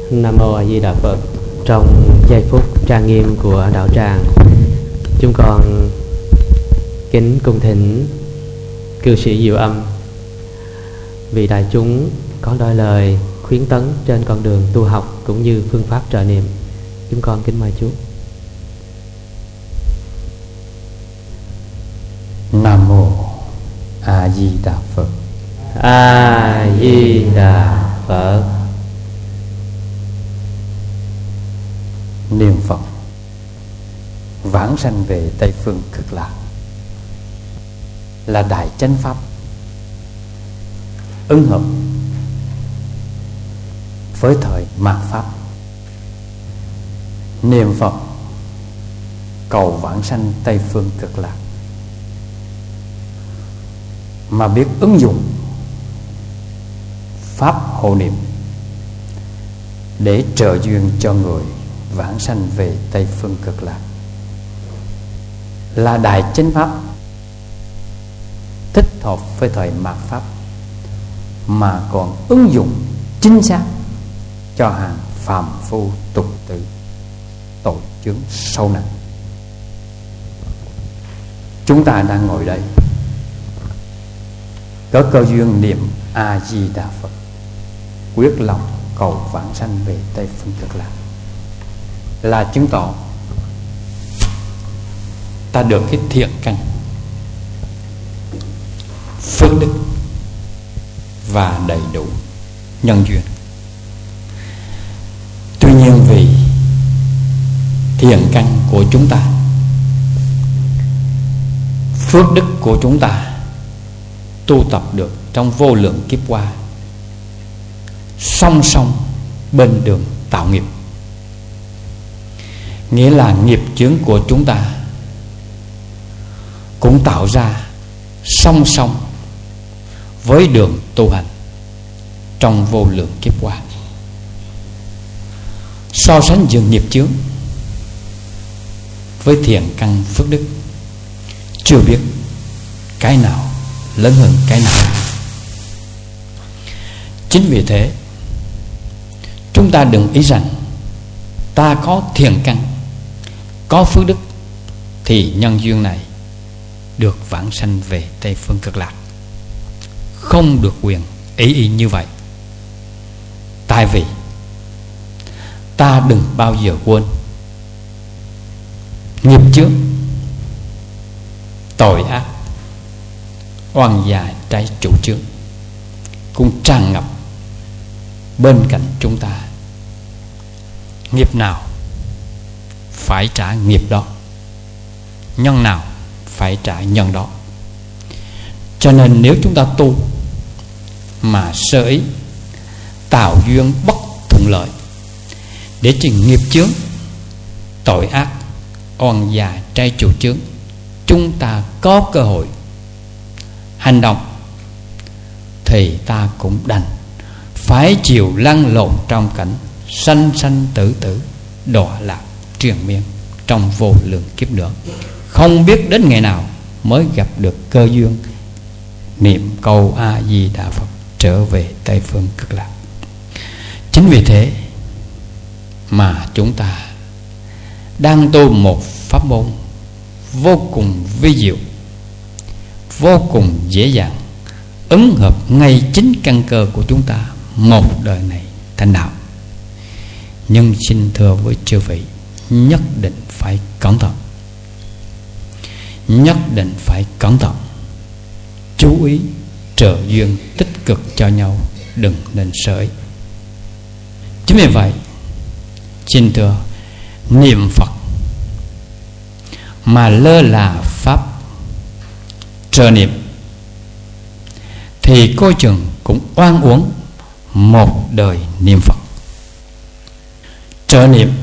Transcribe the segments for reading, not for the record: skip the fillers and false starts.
Nam Mô A Di Đà Phật. Trong giây phút trang nghiêm của đạo tràng, chúng con kính cung thỉnh cư sĩ Diệu Âm, vị đại chúng có đôi lời khuyến tấn trên con đường tu học cũng như phương pháp trợ niệm. Chúng con kính mời chú. Nam Mô A Di Đà Phật. A Di Đà Phật. Niệm Phật vãng sanh về Tây Phương Cực Lạc là đại chánh pháp, ứng hợp với thời mạt pháp. Niệm Phật cầu vãng sanh Tây Phương Cực Lạc mà biết ứng dụng pháp hộ niệm để trợ duyên cho người vãng sanh về Tây Phương Cực Lạc là đại chánh pháp, thích hợp với thời mạt pháp, mà còn ứng dụng chính xác cho hàng phàm phu tục tử tội chướng sâu nặng. Chúng ta đang ngồi đây có cơ duyên niệm A Di Đà Phật, quyết lòng cầu vãng sanh về Tây Phương Cực Lạc, là chứng tỏ ta được cái thiện căn, phước đức và đầy đủ nhân duyên. Tuy nhiên vì thiện căn của chúng ta, phước đức của chúng ta tu tập được trong vô lượng kiếp qua, song song bên đường tạo nghiệp, nghĩa là nghiệp chướng của chúng ta cũng tạo ra song song với đường tu hành trong vô lượng kiếp qua. So sánh giữa nghiệp chướng với thiện căn phước đức, chưa biết cái nào lớn hơn cái nào. Chính vì thế chúng ta đừng ý rằng ta có thiện căn, có phước đức thì nhân duyên này được vãng sanh về Tây Phương Cực Lạc. Không được quyền ý như vậy. Tại vì ta đừng bao giờ quên nghiệp chướng, tội ác, oan gia trái chủ chướng cũng tràn ngập bên cạnh chúng ta. Nghiệp nào phải trả nghiệp đó, nhân nào phải trả nhân đó. Cho nên nếu chúng ta tu mà sơ ý, tạo duyên bất thuận lợi để cho nghiệp chướng, tội ác, oan gia trái chủ chướng, chúng ta có cơ hội hành động, thì ta cũng đành phải chịu lăn lộn trong cảnh sanh sanh tử tử, đọa lạc triền miên trong vô lượng kiếp nữa. Không biết đến ngày nào mới gặp được cơ duyên niệm câu A Di Đà Phật trở về Tây Phương Cực Lạc. Chính vì thế mà chúng ta đang tu một pháp môn vô cùng vi diệu, vô cùng dễ dàng, ứng hợp ngay chính căn cơ của chúng ta một đời này thành đạo. Nhưng xin thưa với chư vị, nhất định phải cẩn thận, nhất định phải cẩn thận, chú ý trợ duyên tích cực cho nhau, đừng nên sởi. Chính vì vậy xin thưa, niệm Phật mà lơ là pháp trợ niệm thì coi chừng cũng oan uổng một đời niệm Phật. Trợ niệm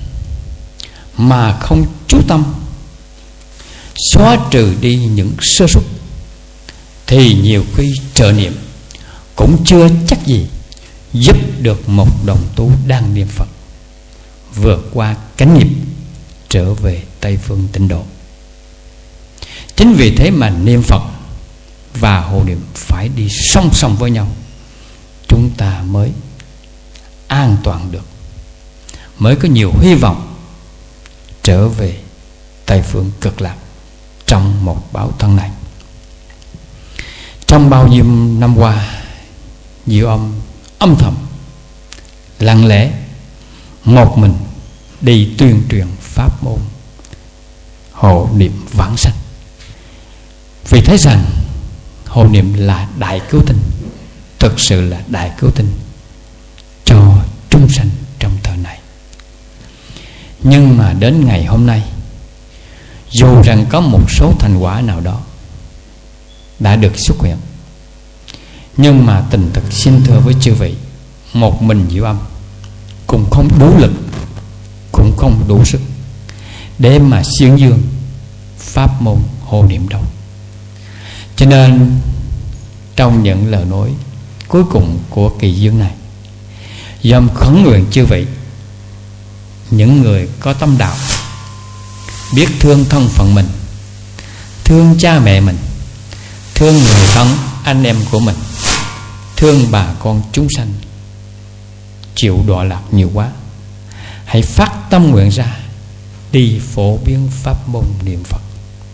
mà không chú tâm xóa trừ đi những sơ suất thì nhiều khi trợ niệm cũng chưa chắc gì giúp được một đồng tu đang niệm Phật vượt qua cánh nghiệp trở về Tây Phương Tịnh Độ. Chính vì thế mà niệm Phật và hộ niệm phải đi song song với nhau, chúng ta mới an toàn được mới có nhiều hy vọng trở về Tây phương cực lạc trong một báo thân này. Trong bao nhiêu năm qua, Diệu Âm âm thầm lặng lẽ một mình đi tuyên truyền pháp môn hộ niệm vãng sanh, vì thấy rằng hộ niệm là đại cứu tinh, thực sự là đại cứu tinh cho chúng sanh trong thời này. Nhưng mà đến ngày hôm nay, dù rằng có một số thành quả nào đó đã được xuất hiện, nhưng mà tình thực xin thưa với chư vị, một mình Diệu Âm cũng không đủ lực, cũng không đủ sức để mà xuyên dương pháp môn hộ niệm đâu. Cho nên trong những lời nói cuối cùng của kỳ dương này, Diệu Âm khấn nguyện chư vị, những người có tâm đạo, biết thương thân phận mình, thương cha mẹ mình, thương người thân anh em của mình, thương bà con chúng sanh chịu đọa lạc nhiều quá, hãy phát tâm nguyện ra đi phổ biến pháp môn niệm Phật.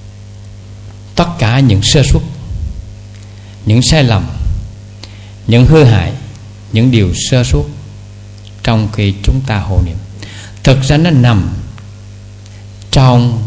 Tất cả những sơ suất, những sai lầm, những hư hại, những điều sơ suất trong khi chúng ta hộ niệm, thực ra nó nằm trong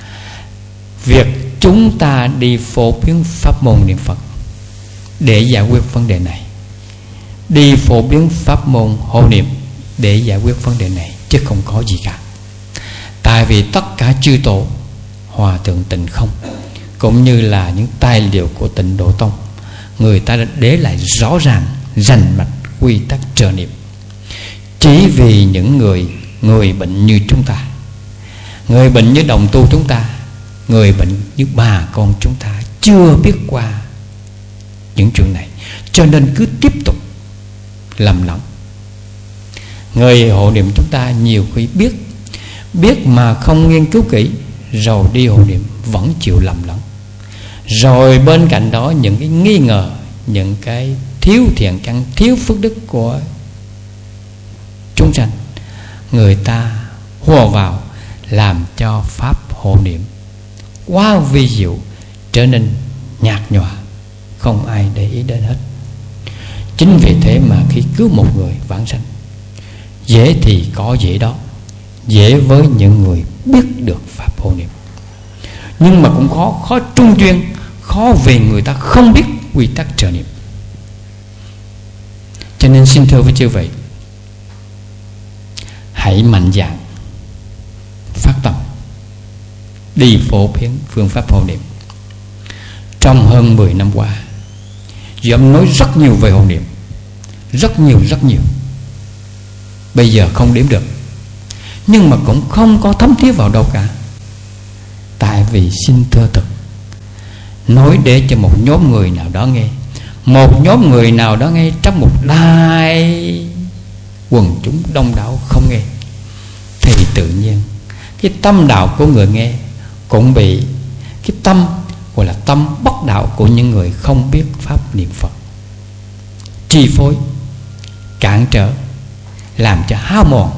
việc chúng ta đi phổ biến pháp môn niệm Phật để giải quyết vấn đề này, đi phổ biến pháp môn hộ niệm để giải quyết vấn đề này, chứ không có gì cả. Tại vì tất cả chư tổ, Hòa Thượng Tịnh Không, cũng như là những tài liệu của Tịnh Độ Tông, người ta đã để lại rõ ràng rành mạch quy tắc trợ niệm. Chỉ vì những người bệnh như chúng ta, người bệnh như đồng tu chúng ta, người bệnh như bà con chúng ta chưa biết qua những chuyện này, cho nên cứ tiếp tục lầm lẫn. Người hộ niệm chúng ta nhiều khi biết mà không nghiên cứu kỹ, rồi đi hộ niệm vẫn chịu lầm lẫn. Rồi bên cạnh đó những cái nghi ngờ, những cái thiếu thiện căn, thiếu phước đức của chúng sanh, người ta hòa vào làm cho pháp hộ niệm quá vi diệu, trở nên nhạt nhòa, không ai để ý đến hết. Chính vì thế mà khi cứu một người vãng sanh, dễ thì có dễ đó, dễ với những người biết được pháp hộ niệm, nhưng mà cũng khó trung chuyên, khó vì người ta không biết quy tắc trợ niệm. Cho nên xin thưa với chư vị, hãy mạnh dạn phát tâm đi phổ biến phương pháp hộ niệm. Trong hơn 10 năm qua, Diệu Âm nói rất nhiều về hộ niệm, rất nhiều. Bây giờ không đếm được, nhưng mà cũng không có thấm thía vào đâu cả. Tại vì xin thưa thật, nói để cho một nhóm người nào đó nghe, một nhóm người nào đó nghe trong một đại quần chúng đông đảo không nghe, thì tự nhiên cái tâm đạo của người nghe cũng bị cái tâm gọi là tâm bất đạo của những người không biết pháp niệm Phật chi phối, cản trở, làm cho hao mòn,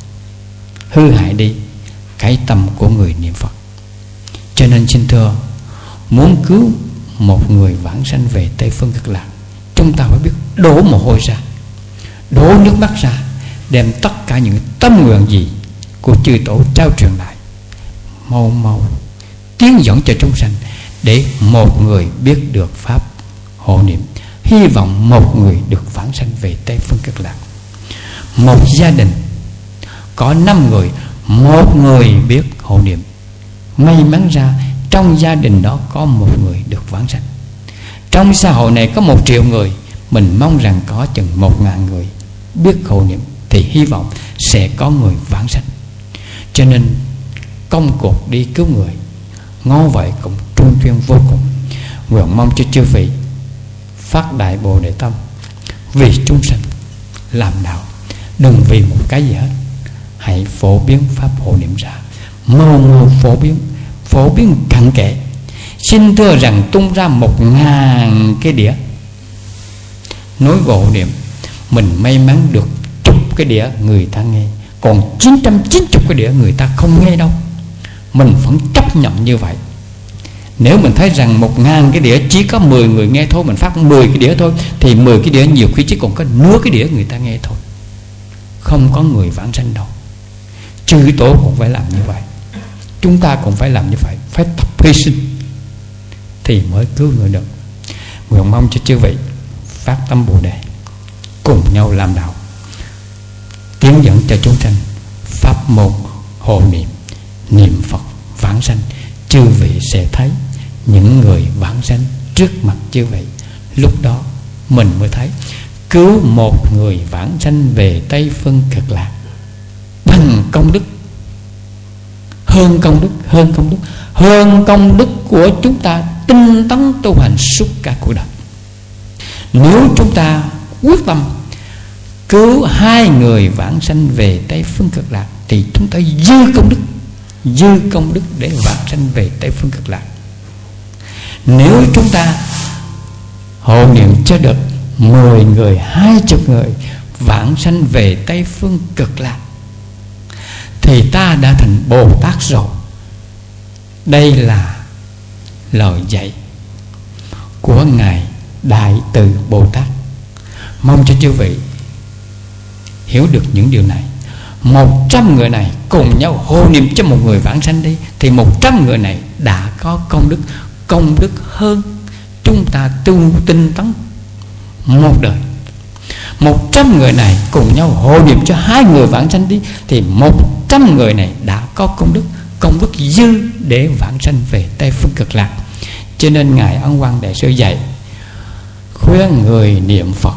hư hại đi cái tâm của người niệm Phật. Cho nên xin thưa, muốn cứu một người vãng sanh về Tây phương Cực Lạc, chúng ta phải biết đổ mồ hôi ra, đổ nước mắt ra, đem tất cả những tâm nguyện gì của chư tổ trao truyền lại, mau tiến dẫn cho chúng sanh, để một người biết được pháp hộ niệm, hy vọng một người được vãng sanh về Tây phương Cực Lạc. Một gia đình có 5 người, một người biết hộ niệm, may mắn ra trong gia đình đó có một người được vãng sanh. Trong xã hội này có 1 triệu người, mình mong rằng có chừng 1.000 người biết hộ niệm, thì hy vọng sẽ có người vãng sanh. Cho nên công cuộc đi cứu người ngó vậy cũng trung chuyên vô cùng. Nguyện mong cho chư vị phát đại bồ đề tâm, vì chúng sanh làm đạo, đừng vì một cái gì hết. Hãy phổ biến pháp hộ niệm ra, mau phổ biến cặn kẽ. Xin thưa rằng tung ra 1.000 cái đĩa nói hộ niệm, mình may mắn được chục cái đĩa người ta nghe, Còn 990 cái đĩa người ta không nghe đâu. Mình vẫn chấp nhận như vậy. Nếu mình thấy rằng 1000 cái đĩa chỉ có 10 người nghe thôi, mình phát 10 cái đĩa thôi, thì 10 cái đĩa nhiều khi chỉ còn có nửa cái đĩa người ta nghe thôi. Không có người vãng sanh đâu. Chư tổ cũng phải làm như vậy, chúng ta cũng phải làm như vậy. Phải tập hy sinh thì mới cứu người được. Nguyện mong cho chư vị phát tâm Bồ Đề, cùng nhau làm đạo, tiến dẫn cho chúng sanh pháp môn hộ niệm, niệm Phật vãng sanh. Chư vị sẽ thấy những người vãng sanh trước mặt chư vị. Lúc đó mình mới thấy cứu một người vãng sanh về Tây Phương Cực Lạc bằng công đức, hơn công đức, hơn công đức của chúng ta tinh tấn tu hành suốt cả cuộc đời. Nếu chúng ta quyết tâm cứu 2 người vãng sanh về Tây Phương Cực Lạc thì chúng ta dư công đức để vãng sanh về Tây Phương Cực Lạc. Nếu chúng ta hộ niệm cho được 10 người, 20 người vãng sanh về Tây Phương Cực Lạc thì ta đã thành Bồ Tát rồi. Đây là lời dạy của Ngài Đại Từ Bồ Tát. Mong cho chư vị hiểu được những điều này. 100 người này cùng nhau hộ niệm cho một người vãng sanh đi, thì 100 người này đã có công đức hơn chúng ta tu tinh tấn một đời. 100 người này cùng nhau hộ niệm cho 2 người vãng sanh đi, thì 100 người này đã có công đức dư để vãng sanh về Tây Phương Cực Lạc. Cho nên Ngài Ấn Quang Đại Sư dạy khuyên người niệm Phật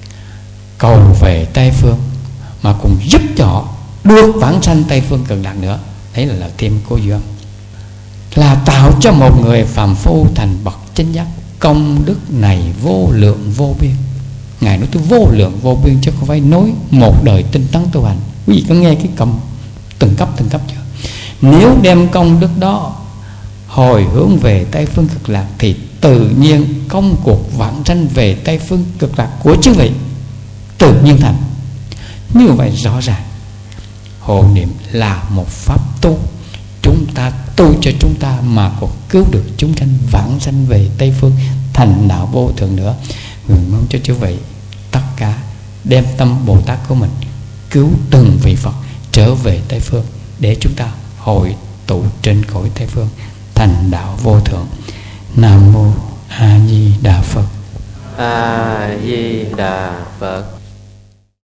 cầu về Tây Phương, mà cũng giúp cho họ được vãng sanh Tây Phương Cực Lạc nữa. Đấy là lời thêm của Duyên, là tạo cho một người phàm phu thành bậc chánh giác. Công đức này vô lượng vô biên. Ngài nói tôi vô lượng vô biên chứ không phải nói một đời tinh tấn tu hành. Quý vị có nghe cái công từng cấp chưa? Nếu đem công đức đó hồi hướng về Tây Phương Cực Lạc thì tự nhiên công cuộc vãng sanh về Tây Phương Cực Lạc của chư vị tự nhiên thành. Như vậy rõ ràng hộ niệm là một pháp tu. Chúng ta tu cho chúng ta mà còn cứu được chúng sanh vãng sanh về Tây Phương thành đạo vô thượng nữa. Nguyện mong cho chư vị tất cả đem tâm Bồ Tát của mình cứu từng vị Phật trở về Tây Phương, để chúng ta hội tụ trên cõi Tây Phương thành đạo vô thượng. Nam mô A Di Đà Phật. A Di Đà Phật.